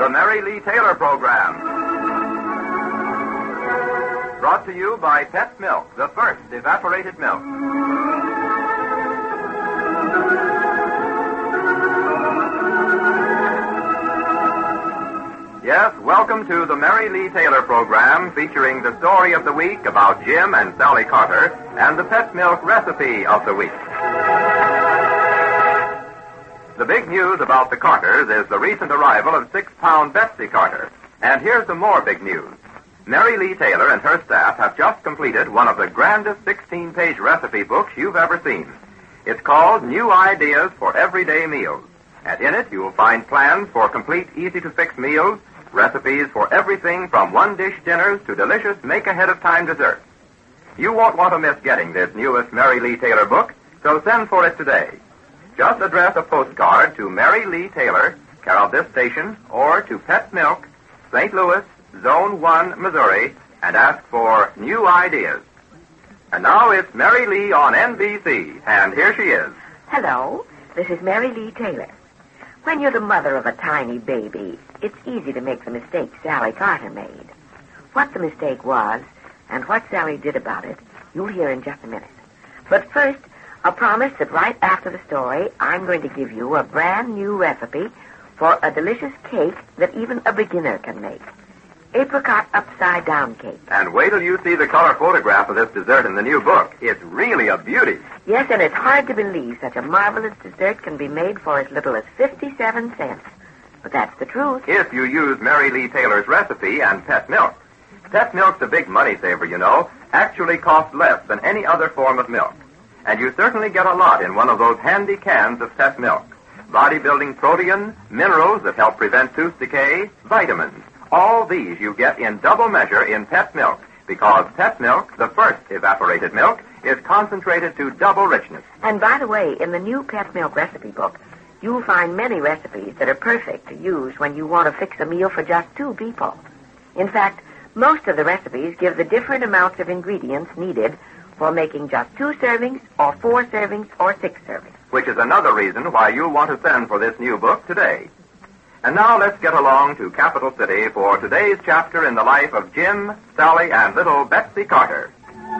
the Mary Lee Taylor Program. Brought to you by Pet Milk, the first evaporated milk. Yes, welcome to the Mary Lee Taylor Program, featuring the story of the week about Jim and Sally Carter and the Pet Milk recipe of the week. The big news about the Carters is the recent arrival of 6-pound Betsy Carter. And here's some more big news. Mary Lee Taylor and her staff have just completed one of the grandest 16-page recipe books you've ever seen. It's called New Ideas for Everyday Meals. And in it, you'll find plans for complete, easy-to-fix meals, recipes for everything from one-dish dinners to delicious make-ahead-of-time desserts. You won't want to miss getting this newest Mary Lee Taylor book, so send for it today. Just address a postcard to Mary Lee Taylor, care of this station, or to Pet Milk, St. Louis, Zone 1, Missouri, and ask for New Ideas. And now it's Mary Lee on NBC, and here she is. Hello, this is Mary Lee Taylor. When you're the mother of a tiny baby, it's easy to make the mistake Sally Carter made. What the mistake was, and what Sally did about it, you'll hear in just a minute. But first, a promise that right after the story, I'm going to give you a brand new recipe for a delicious cake that even a beginner can make. Apricot upside-down cake. And wait till you see the color photograph of this dessert in the new book. It's really a beauty. Yes, and it's hard to believe such a marvelous dessert can be made for as little as 57 cents. But that's the truth. If you use Mary Lee Taylor's recipe and Pet Milk. Pet Milk's a big money saver, you know. Actually costs less than any other form of milk. And you certainly get a lot in one of those handy cans of Pet Milk. Bodybuilding protein, minerals that help prevent tooth decay, vitamins. All these you get in double measure in Pet Milk, because Pet Milk, the first evaporated milk, is concentrated to double richness. And by the way, in the new Pet Milk recipe book, you'll find many recipes that are perfect to use when you want to fix a meal for just 2 people. In fact, most of the recipes give the different amounts of ingredients needed for making just 2 servings, or 4 servings, or 6 servings. Which is another reason why you'll want to send for this new book today. And now let's get along to Capital City for today's chapter in the life of Jim, Sally, and little Betsy Carter.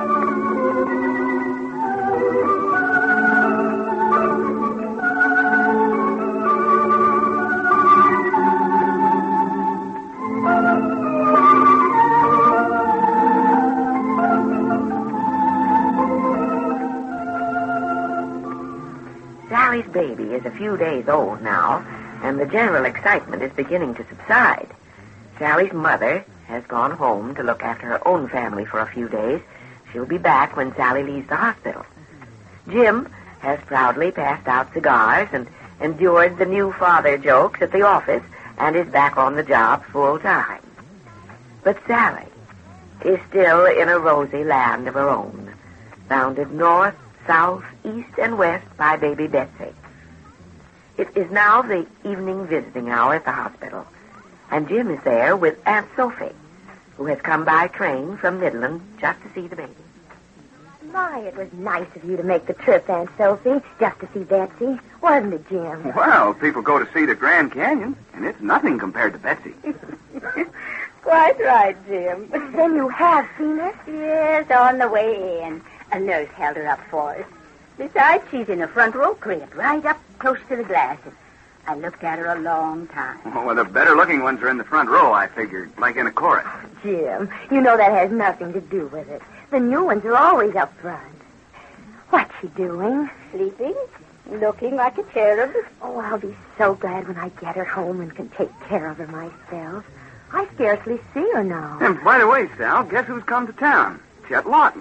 Sally's baby is a few days old now, and the general excitement is beginning to subside. Sally's mother has gone home to look after her own family for a few days. She'll be back when Sally leaves the hospital. Jim has proudly passed out cigars and endured the new father jokes at the office and is back on the job full time. But Sally is still in a rosy land of her own, bounded north, south, east, and west by baby Betsy. It is now the evening visiting hour at the hospital, and Jim is there with Aunt Sophie, who has come by train from Midland just to see the baby. My, it was nice of you to make the trip, Aunt Sophie, just to see Betsy. Wasn't it, Jim? Well, people go to see the Grand Canyon, and it's nothing compared to Betsy. Quite right, Jim. Then you have seen her? Yes, on the way in. A nurse held her up for us. Besides, she's in a front row crib, right up close to the glass. I looked at her a long time. Oh, well, the better-looking ones are in the front row, I figured, like in a chorus. Jim, you know that has nothing to do with it. The new ones are always up front. What's she doing? Sleeping, looking like a cherub. Oh, I'll be so glad when I get her home and can take care of her myself. I scarcely see her now. And by the way, Sal, guess who's come to town? Chet Lawton.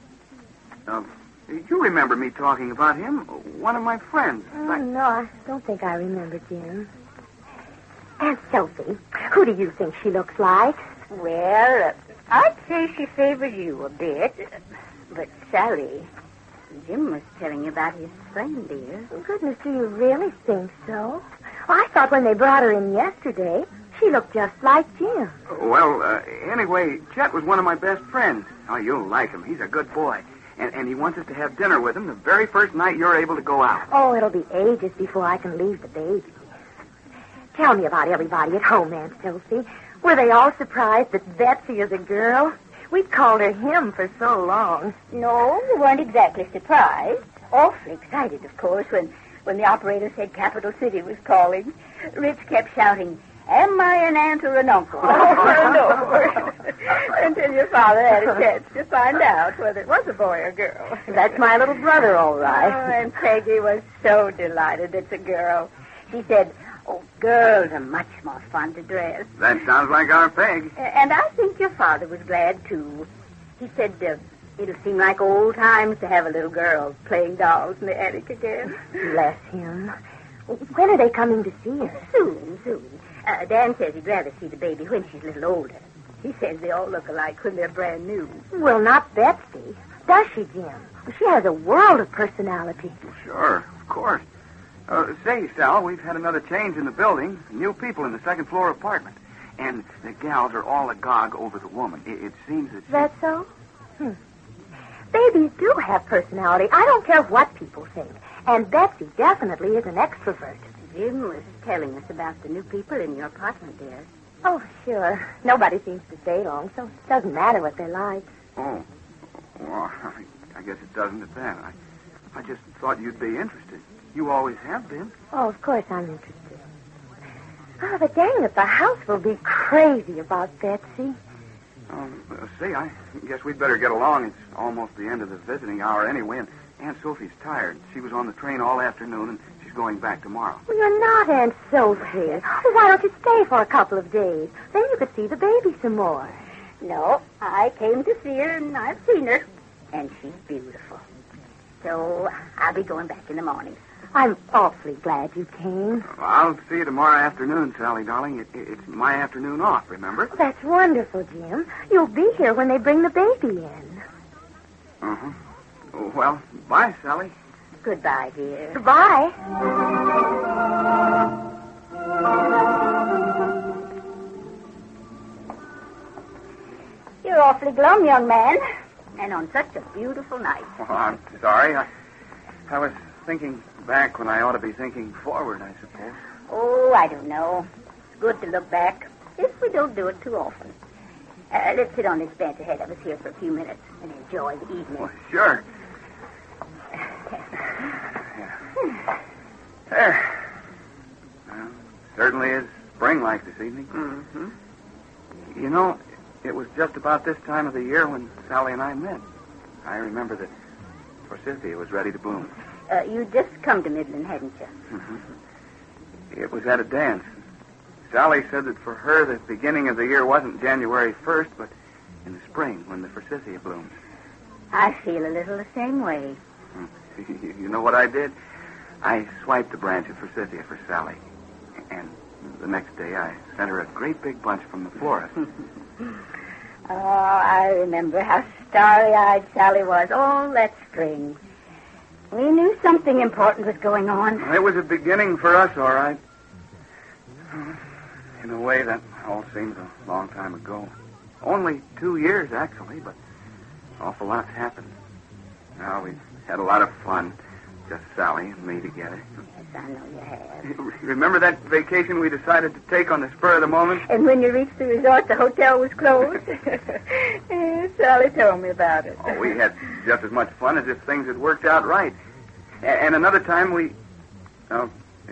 You remember me talking about him? One of my friends. No, I don't think I remember, Jim. Aunt Sophie, who do you think she looks like? Well, I'd say she favors you a bit. But Sally, Jim was telling you about his friend, dear. Goodness, do you really think so? I thought when they brought her in yesterday, she looked just like Jim. Well, anyway, Chet was one of my best friends. Oh, you'll like him. He's a good boy. And he wants us to have dinner with him the very first night you're able to go out. Oh, it'll be ages before I can leave the baby. Tell me about everybody at home, Aunt Sophie. Were they all surprised that Betsy is a girl? We'd called her him for so long. No, we weren't exactly surprised. Awfully excited, of course, when the operator said Capital City was calling. Rich kept shouting, "Am I an aunt or an uncle?" No. Until your father had a chance to find out whether it was a boy or girl. That's my little brother, all right. Oh, and Peggy was so delighted it's a girl. She said, "Oh, girls are much more fun to dress." That sounds like our Peg. And I think your father was glad, too. He said it'll seem like old times to have a little girl playing dolls in the attic again. Bless him. When are they coming to see her? Soon. Dan says he'd rather see the baby when she's a little older. He says they all look alike when they're brand new. Well, not Betsy. Does she, Jim? She has a world of personality. Sure, of course. Say, Sal, we've had another change in the building. New people in the second-floor apartment. And the gals are all agog over the woman. It seems that... That so? Babies do have personality. I don't care what people think. And Betsy definitely is an extrovert. Jim was telling us about the new people in your apartment, dear. Oh, sure. Nobody seems to stay long, so it doesn't matter what they like. Oh. Well, I guess it doesn't at that. I just thought you'd be interested. You always have been. Oh, of course I'm interested. Oh, but dang it, the house will be crazy about Betsy. Say, I guess we'd better get along. It's almost the end of the visiting hour anyway, and Aunt Sophie's tired. She was on the train all afternoon, and she's going back tomorrow. Well, you're not Aunt Sophie. Well, why don't you stay for a couple of days? Then you could see the baby some more. No, I came to see her, and I've seen her. And she's beautiful. So I'll be going back in the morning. I'm awfully glad you came. I'll see you tomorrow afternoon, Sally, darling. It's my afternoon off, remember? Oh, that's wonderful, Jim. You'll be here when they bring the baby in. Uh-huh. Well, bye, Sally. Goodbye, dear. Goodbye. You're awfully glum, young man. And on such a beautiful night. Oh, I'm sorry. I was thinking back when I ought to be thinking forward, I suppose. Oh, I don't know. It's good to look back, if we don't do it too often. Let's sit on this bench ahead of us here for a few minutes and enjoy the evening. Well, sure. There. Well, certainly is spring-like this evening. Mm-hmm. You know, it was just about this time of the year when Sally and I met. I remember that forsythia was ready to bloom. You'd just come to Midland, hadn't you? Mm-hmm. It was at a dance. Sally said that for her, the beginning of the year wasn't January 1st, but in the spring when the forsythia blooms. I feel a little the same way. You know what I did? I swiped a branch of forsythia for Sally. And the next day, I sent her a great big bunch from the florist. Oh, I remember how starry-eyed Sally was all that spring. We knew something important was going on. It was a beginning for us, all right. In a way, that all seems a long time ago. Only 2 years, actually, but an awful lot's happened. Now, we've had a lot of fun. Just Sally and me together. Yes, I know you have. Remember that vacation we decided to take on the spur of the moment? And when you reached the resort, the hotel was closed? Sally told me about it. Oh, we had just as much fun as if things had worked out right. And another time we... well,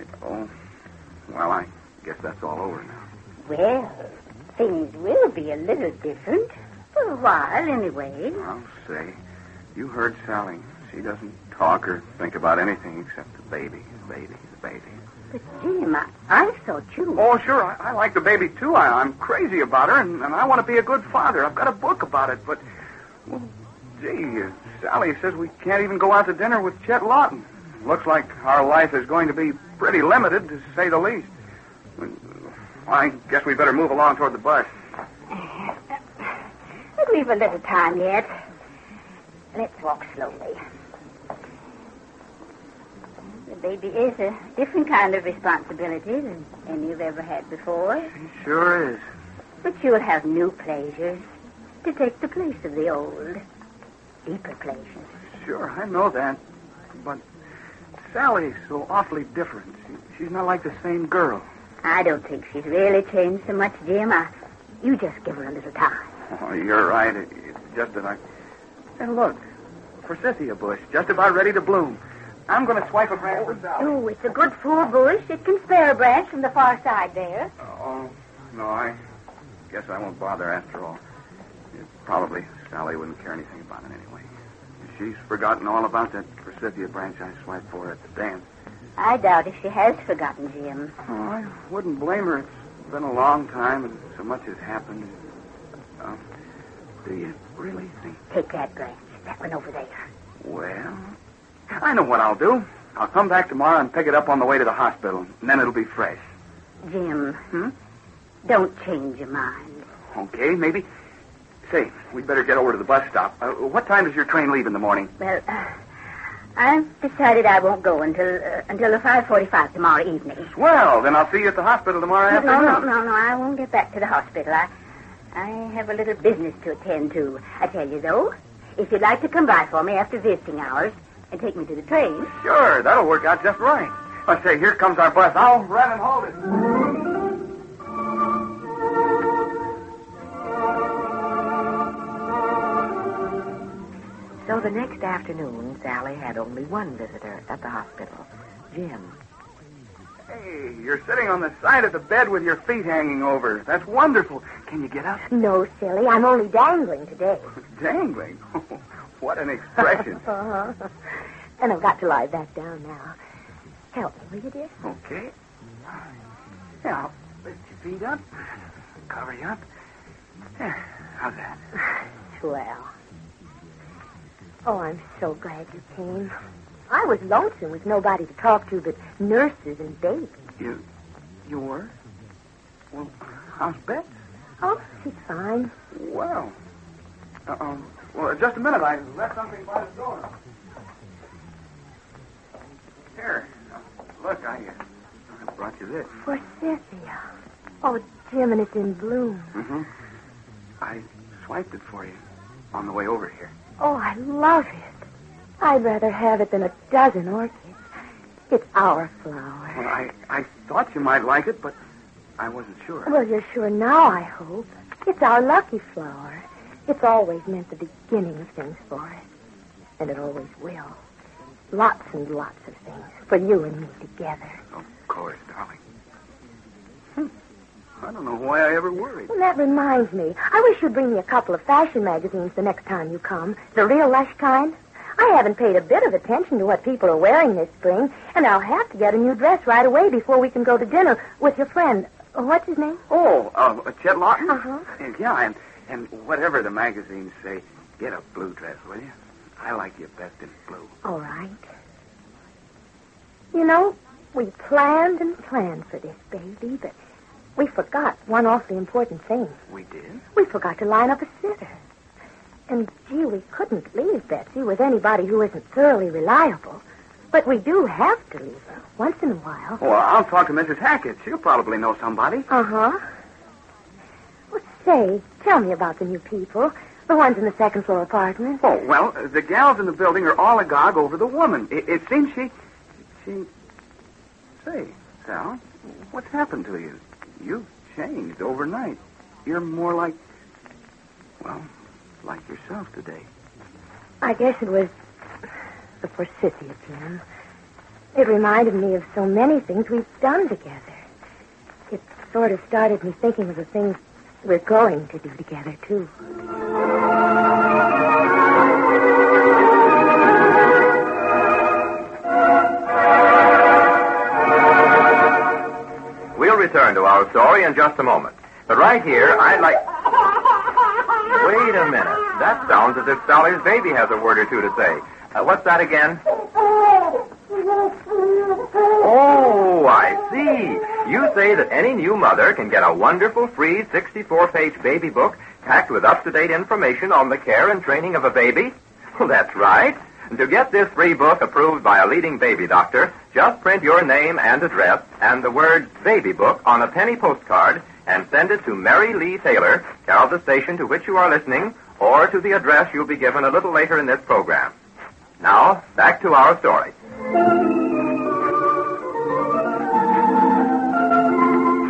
I guess that's all over now. Well, things will be a little different. For a while, anyway. I'll say. You heard Sally. She doesn't talk or think about anything except the baby, the baby, the baby. But, Jim, I thought you... Oh, sure, I like the baby, too. I'm crazy about her, and I want to be a good father. I've got a book about it, but... Well, gee, Sally says we can't even go out to dinner with Chet Lawton. Looks like our life is going to be pretty limited, to say the least. I guess we better move along toward the bus. We've a little time yet. Let's walk slowly. The baby is a different kind of responsibility than any you've ever had before. She sure is. But you'll have new pleasures to take the place of the old, deeper pleasures. Sure, I know that. But Sally's so awfully different. She's not like the same girl. I don't think she's really changed so much, Jim. You just give her a little time. Oh, you're right. It's just that And look, forsythia bush, just about ready to bloom. I'm going to swipe a branch for Sally. Oh, it's a good full bush. It can spare a branch from the far side there. Oh, no, I guess I won't bother after all. Probably Sally wouldn't care anything about it anyway. She's forgotten all about that forsythia branch I swiped for her at the dance. I doubt if she has forgotten, Jim. Oh, I wouldn't blame her. It's been a long time and so much has happened. Do you really think? Take that branch, that one over there. Well, I know what I'll do. I'll come back tomorrow and pick it up on the way to the hospital, and then it'll be fresh. Jim, don't change your mind. Okay, maybe. Say, we'd better get over to the bus stop. What time does your train leave in the morning? Well, I've decided I won't go until the 5:45 tomorrow evening. Well, then I'll see you at the hospital tomorrow afternoon. No, I won't get back to the hospital. I have a little business to attend to. I tell you, though, if you'd like to come by for me after visiting hours and take me to the train. Sure, that'll work out just right. Let's say, here comes our bus. I'll run and hold it. So the next afternoon, Sally had only one visitor at the hospital, Jim. Hey, you're sitting on the side of the bed with your feet hanging over. That's wonderful. Can you get up? No, silly. I'm only dangling today. Dangling? What an expression. And I've got to lie back down now. Help me, will you, dear? Okay. Yeah, I'll lift your feet up, cover you up. Yeah, how's that? Swell. Oh, I'm so glad you came. I was lonesome with nobody to talk to but nurses and babies. You were? Well, how's Beth? Oh, she's fine. Well, just a minute. I left something by the door. Here. Look, I brought you this. Forsythia. Oh, Jim, and it's in bloom. Mm-hmm. I swiped it for you on the way over here. Oh, I love it. I'd rather have it than a dozen orchids. It's our flower. Well, I thought you might like it, but I wasn't sure. Well, you're sure now, I hope. It's our lucky flower. It's always meant the beginning of things for us. And it always will. Lots and lots of things for you and me together. Of course, darling. I don't know why I ever worried. Well, that reminds me. I wish you'd bring me a couple of fashion magazines the next time you come. The real lush kind. I haven't paid a bit of attention to what people are wearing this spring, and I'll have to get a new dress right away before we can go to dinner with your friend. What's his name? Oh, Chet Lawton? Uh-huh. Yeah, and whatever the magazines say, get a blue dress, will you? I like you best in blue. All right. You know, we planned and planned for this baby, but we forgot one awfully important thing. We did? We forgot to line up a sitter. And, gee, we couldn't leave Betsy with anybody who isn't thoroughly reliable. But we do have to leave her once in a while. Well, I'll talk to Mrs. Hackett. She'll probably know somebody. Uh-huh. Well, say, tell me about the new people. The ones in the second floor apartment. Oh, well, the gals in the building are all agog over the woman. It seems she... Say, Sal, what's happened to you? You've changed overnight. You're more like... Well, like yourself today. I guess it was the forsythia, Jim. It reminded me of so many things we've done together. It sort of started me thinking of the things we're going to do together, too. We'll return to our story in just a moment. But right here, I'd like... Wait a minute. That sounds as if Sally's baby has a word or two to say. What's that again? Oh, I see. You say that any new mother can get a wonderful free 64-page baby book packed with up-to-date information on the care and training of a baby? Well, that's right. To get this free book approved by a leading baby doctor, just print your name and address and the word baby book on a penny postcard and send it to Mary Lee Taylor, care of the station to which you are listening, or to the address you'll be given a little later in this program. Now, back to our story.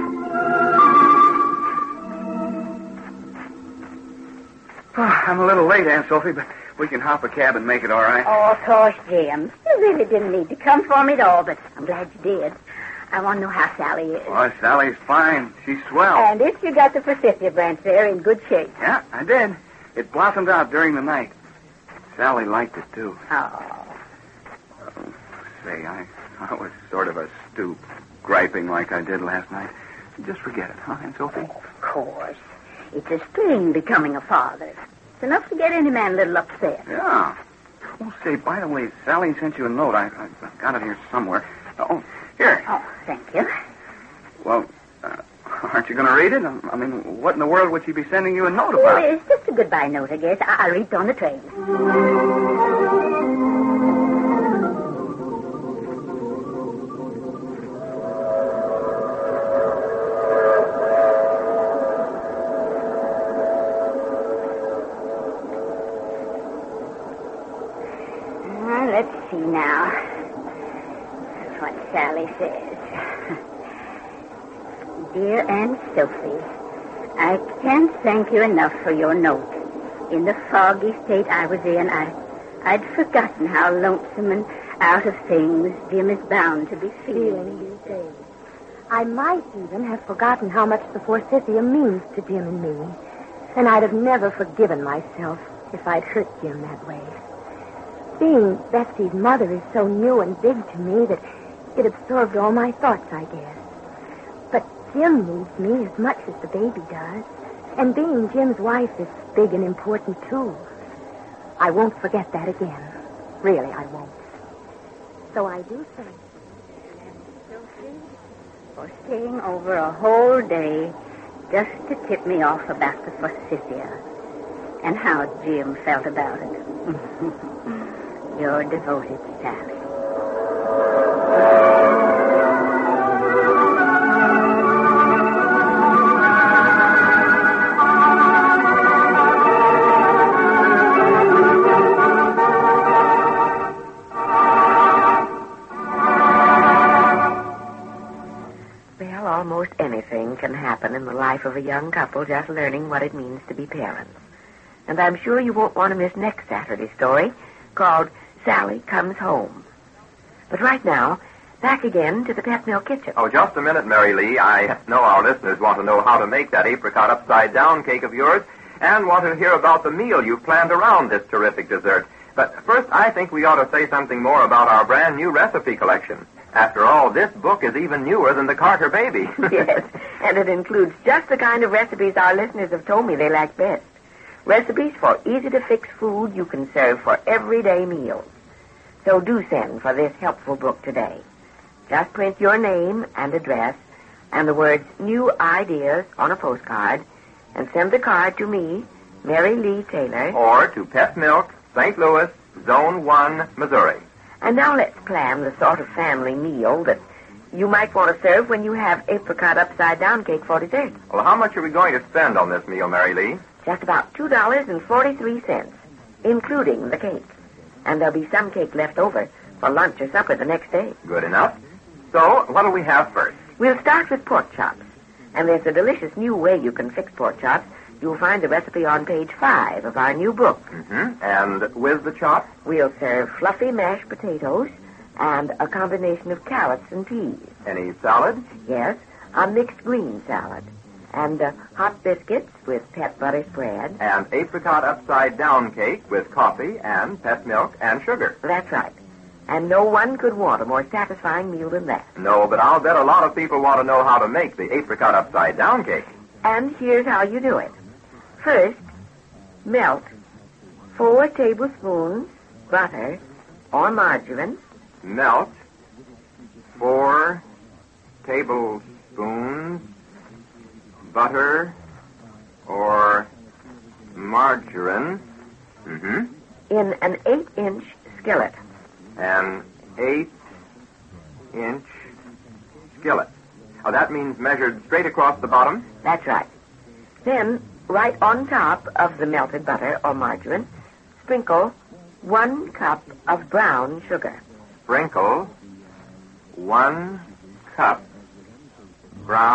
late, Aunt Sophie, but we can hop a cab and make it all right. Oh, of course, Jim. You really didn't need to come for me at all, but I'm glad you did. I want to know how Sally is. Oh, Sally's fine. She's swell. And if you got the forsythia branch there in good shape. Yeah, I did. It blossomed out during the night. Sally liked it, too. Oh. Say, I was sort of a stoop, griping like I did last night. Just forget it, huh, Aunt Sophie? Of course. It's a strain becoming a father. It's enough to get any man a little upset. Yeah. Oh, say, by the way, Sally sent you a note. I've got it here somewhere. Oh, here. Oh, thank you. Well, aren't you going to read it? I mean, what in the world would she be sending you a note Well, about? it's just a goodbye note, I guess. I'll read it on the train. Let's see now. That's what Sally says. Dear Aunt Sophie, I can't thank you enough for your note. In the foggy state I was in, I'd forgotten how lonesome and out of things Jim is bound to be feeling these days. I might even have forgotten how much the forsythia means to Jim and me. And I'd have never forgiven myself if I'd hurt Jim that way. Being Betsy's mother is so new and big to me that it absorbed all my thoughts, I guess. But Jim needs me as much as the baby does. And being Jim's wife is big and important, too. I won't forget that again. Really, I won't. So I do thank you, Sophie, for staying over a whole day just to tip me off about the forsythia and how Jim felt about it. Your devoted Sally. Well, almost anything can happen in the life of a young couple just learning what it means to be parents. And I'm sure you won't want to miss next Saturday's story, called Sally Comes Home. But right now, back again to the Pet Milk Kitchen. Oh, just a minute, Mary Lee. I know our listeners want to know how to make that apricot upside-down cake of yours and want to hear about the meal you've planned around this terrific dessert. But first, I think we ought to say something more about our brand new recipe collection. After all, this book is even newer than the Carter baby. Yes, and it includes just the kind of recipes our listeners have told me they like best. Recipes for easy-to-fix food you can serve for everyday meals. So do send for this helpful book today. Just print your name and address and the words New Ideas on a postcard and send the card to me, Mary Lee Taylor. Or to Pet Milk, St. Louis, Zone 1, Missouri. And now let's plan the sort of family meal that you might want to serve when you have apricot upside-down cake for dessert. Well, how much are we going to spend on this meal, Mary Lee? Just about $2.43, including the cake. And there'll be some cake left over for lunch or supper the next day. Good enough. So, what do we have first? We'll start with pork chops. And there's a delicious new way you can fix pork chops. You'll find the recipe on page 5 of our new book. Mm-hmm. And with the chops? We'll serve fluffy mashed potatoes and a combination of carrots and peas. Any salad? Yes, a mixed green salad. And hot biscuits with pet butter spread. And apricot upside-down cake with coffee and pet milk and sugar. That's right. And no one could want a more satisfying meal than that. No, but I'll bet a lot of people want to know how to make the apricot upside-down cake. And here's how you do it. First, melt 4 tablespoons butter or margarine. Melt 4 tablespoons butter or margarine. Mm-hmm. In an 8-inch skillet. An 8-inch skillet. Oh, that means measured straight across the bottom? That's right. Then, right on top of the melted butter or margarine, sprinkle 1 cup of brown sugar. Sprinkle 1 cup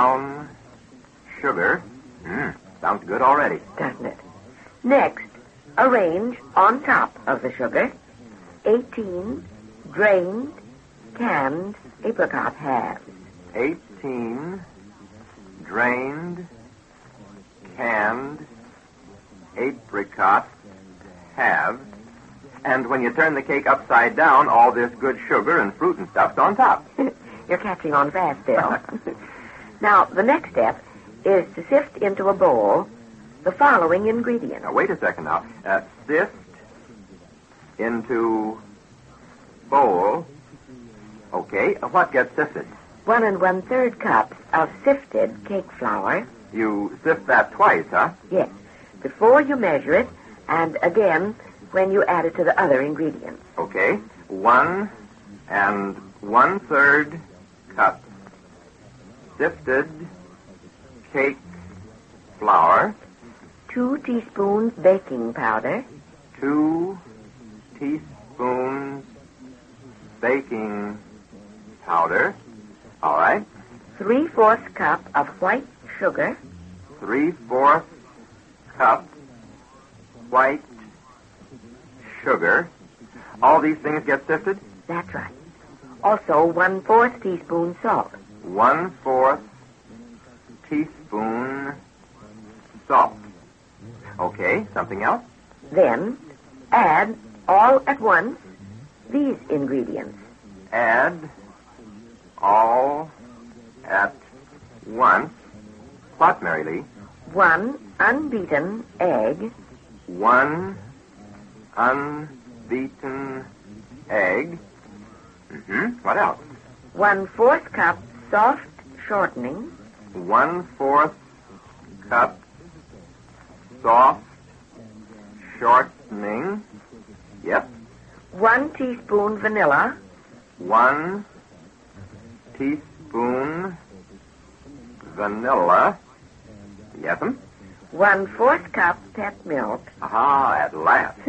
brown sugar. Sounds good already. Doesn't it? Next, arrange on top of the sugar 18 drained, canned apricot halves. 18 drained, canned apricot halves. And when you turn the cake upside down, all this good sugar and fruit and stuff's on top. You're catching on fast, Bill. Now, the next step is to sift into a bowl the following ingredients. Now, wait a second now. Sift into bowl. Okay, what gets sifted? 1 1/3 cups of sifted cake flour. You sift that twice, huh? Yes, before you measure it, and again when you add it to the other ingredients. Okay, 1 1/3 cups sifted cake flour. 2 teaspoons baking powder. 2 teaspoons baking powder. All right. 3/4 cup of white sugar. 3/4 cup white sugar. All these things get sifted? That's right. Also, 1/4 teaspoon salt. 1/4 teaspoon salt. Okay, something else? Then, add all at once these ingredients. Add all at once. What, Mary Lee? 1 unbeaten egg. 1 unbeaten egg. What else? 1/4 cup soft shortening. 1/4 cup soft shortening. Yep. 1 teaspoon vanilla. 1 teaspoon vanilla. Yes'm. 1/4 cup pet milk. Aha, at last.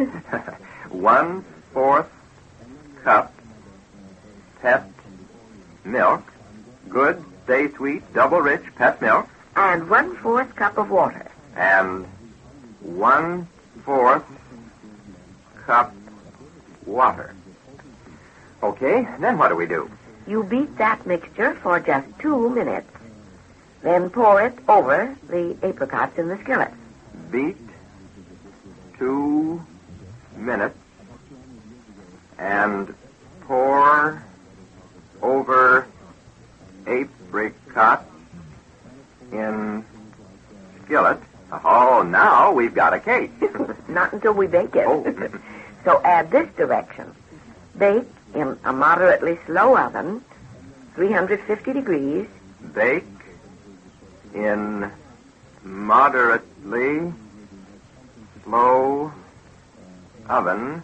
1/4 cup pet milk. Good, stay sweet, double rich pet milk. And 1/4 cup of water. And 1/4 cup water. Okay, then what do we do? You beat that mixture for just 2 minutes. Then pour it over the apricots in the skillet. Beat 2 minutes and pour over apricot in skillet. Oh, now we've got a cake. Not until we bake it. Oh. So add this direction. Bake in a moderately slow oven, 350 degrees. Bake in moderately slow oven,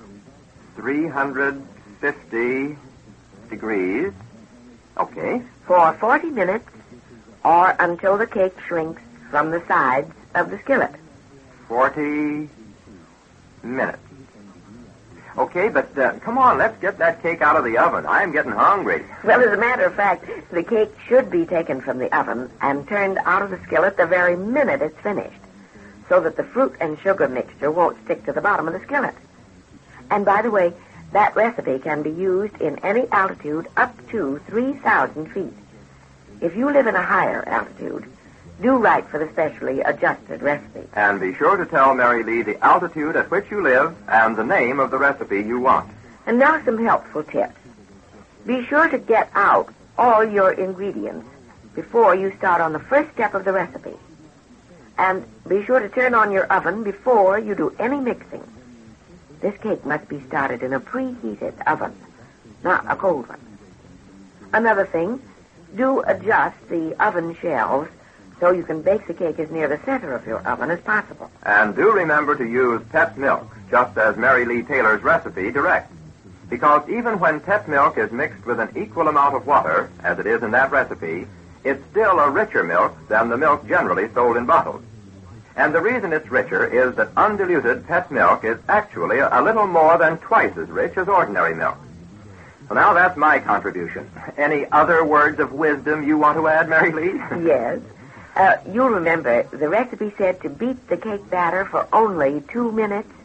350 degrees. Okay. For 40 minutes or until the cake shrinks from the sides of the skillet. 40 minutes. Okay, but come on, let's get that cake out of the oven. I'm getting hungry. Well, as a matter of fact, the cake should be taken from the oven and turned out of the skillet the very minute it's finished, so that the fruit and sugar mixture won't stick to the bottom of the skillet. And by the way, that recipe can be used in any altitude up to 3,000 feet. If you live in a higher altitude, do write for the specially adjusted recipe. And be sure to tell Mary Lee the altitude at which you live and the name of the recipe you want. And now some helpful tips. Be sure to get out all your ingredients before you start on the first step of the recipe. And be sure to turn on your oven before you do any mixing. This cake must be started in a preheated oven, not a cold one. Another thing, do adjust the oven shelves so you can bake the cake as near the center of your oven as possible. And do remember to use pet milk, just as Mary Lee Taylor's recipe directs. Because even when pet milk is mixed with an equal amount of water, as it is in that recipe, it's still a richer milk than the milk generally sold in bottles. And the reason it's richer is that undiluted pet milk is actually a little more than twice as rich as ordinary milk. So now that's my contribution. Any other words of wisdom you want to add, Mary Lee? Yes. You'll remember the recipe said to beat the cake batter for only 2 minutes.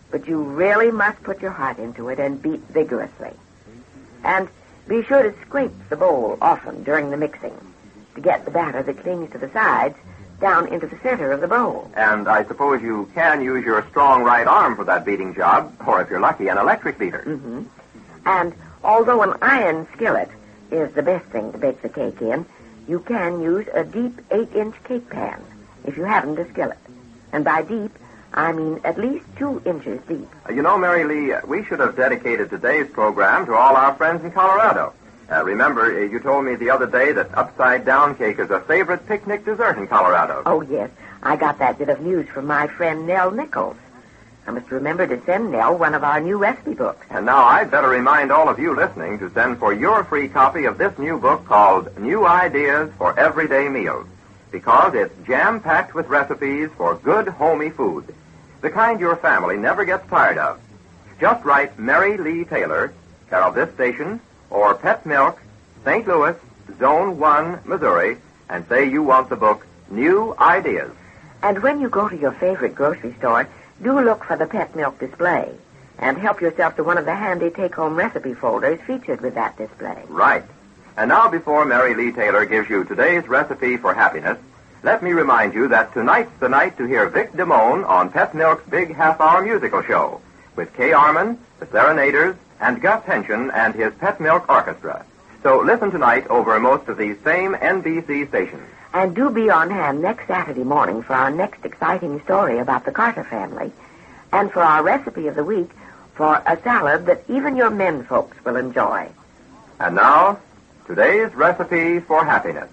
but you really must put your heart into it and beat vigorously. And be sure to scrape the bowl often during the mixing to get the batter that clings to the sides down into the center of the bowl. And I suppose you can use your strong right arm for that beating job, or if you're lucky, an electric beater. Mm-hmm. And although an iron skillet is the best thing to bake the cake in, you can use a deep 8-inch cake pan if you haven't a skillet. And by deep, I mean at least 2 inches deep. You know, Mary Lee, we should have dedicated today's program to all our friends in Colorado. Remember, you told me the other day that upside-down cake is a favorite picnic dessert in Colorado. Oh, yes. I got that bit of news from my friend Nell Nichols. I must remember to send Nell one of our new recipe books. And now I'd better remind all of you listening to send for your free copy of this new book called New Ideas for Everyday Meals, because it's jam-packed with recipes for good, homey food, the kind your family never gets tired of. Just write Mary Lee Taylor, care of this station, or Pet Milk, St. Louis, Zone 1, Missouri, and say you want the book New Ideas. And when you go to your favorite grocery store, do look for the Pet Milk display and help yourself to one of the handy take-home recipe folders featured with that display. Right. And now, before Mary Lee Taylor gives you today's recipe for happiness, let me remind you that tonight's the night to hear Vic Damone on Pet Milk's big half-hour musical show with Kay Arman, the Serenaders, and Gus Henson and his Pet Milk Orchestra. So listen tonight over most of these same NBC stations. And do be on hand next Saturday morning for our next exciting story about the Carter family and for our recipe of the week for a salad that even your men folks will enjoy. And now, today's recipe for happiness.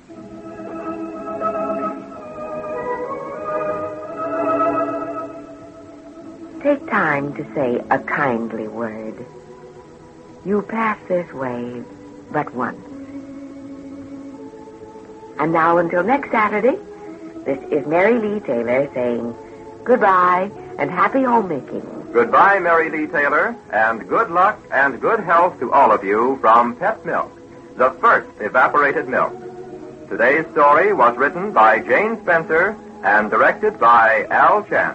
Take time to say a kindly word. You pass this way but once. And now until next Saturday, this is Mary Lee Taylor saying goodbye and happy homemaking. Goodbye, Mary Lee Taylor, and good luck and good health to all of you from Pet Milk, the first evaporated milk. Today's story was written by Jane Spencer and directed by Al Chance.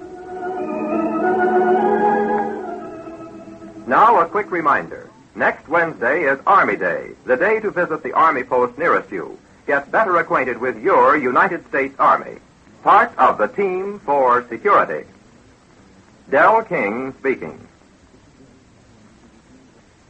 Now a quick reminder. Next Wednesday is Army Day, the day to visit the Army post nearest you. Get better acquainted with your United States Army, part of the team for security. Del King speaking.